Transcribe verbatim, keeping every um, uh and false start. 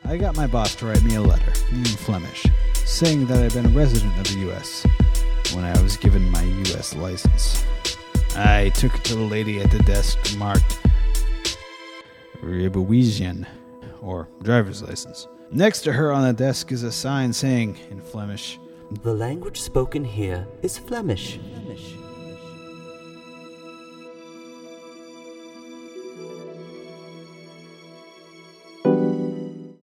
I got my boss to write me a letter in Flemish, saying that I'd been a resident of the U S when I was given my U S license. I took it to the lady at the desk marked Rijbewijsjen, or driver's license. Next to her on the desk is a sign saying, in Flemish, The language spoken here is Flemish. Flemish.